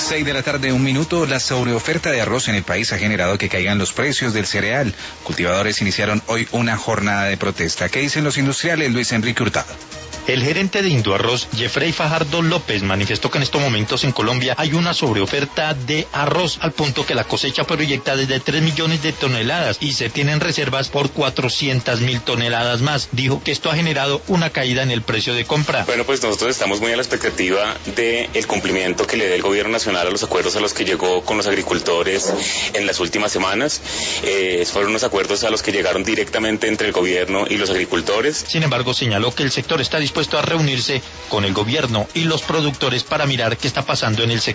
6 de la tarde, 1 minuto. La sobreoferta de arroz en el país ha generado que caigan los precios del cereal. Cultivadores iniciaron hoy una jornada de protesta. ¿Qué dicen los industriales? Luis Enrique Hurtado. El gerente de Indoarroz, Jeffrey Fajardo López, manifestó que en estos momentos en Colombia hay una sobreoferta de arroz, al punto que la cosecha proyectada es de 3 millones de toneladas y se tienen reservas por 400.000 toneladas más. Dijo que esto ha generado una caída en el precio de compra. Bueno, pues nosotros estamos muy a la expectativa del cumplimiento que le dé el gobierno nacional a los acuerdos a los que llegó con los agricultores en las últimas semanas. Fueron unos acuerdos a los que llegaron directamente entre el gobierno y los agricultores. Sin embargo, señaló que el sector está dispuesto a reunirse con el gobierno y los productores para mirar qué está pasando en el sector.